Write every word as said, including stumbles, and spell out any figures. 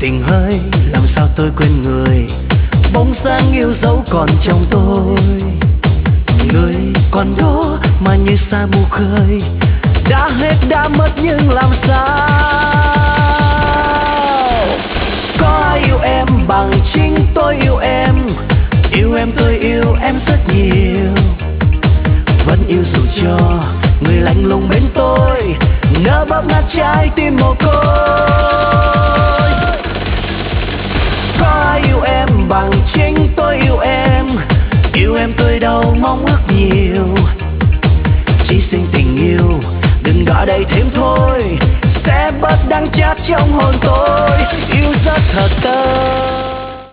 tình hơi làm sao tôi quên người, bóng dáng yêu dấu còn trong tôi. Người còn đó mà như xa mù khơi, đã hết đã mất nhưng làm sao. Có ai yêu em bằng chính tôi yêu em, yêu em tôi yêu em rất nhiều. Vẫn yêu dù cho người lạnh lùng bên tôi, nỡ bóp nát trái tim mồ côi. Có ai yêu em bằng chính tôi yêu em, yêu em tôi đâu mong ước nhiều. Chỉ xin tình yêu đừng gõ đầy thêm thôi, sẽ bớt đắng chát trong hồn tôi. Yêu rất thật tâm.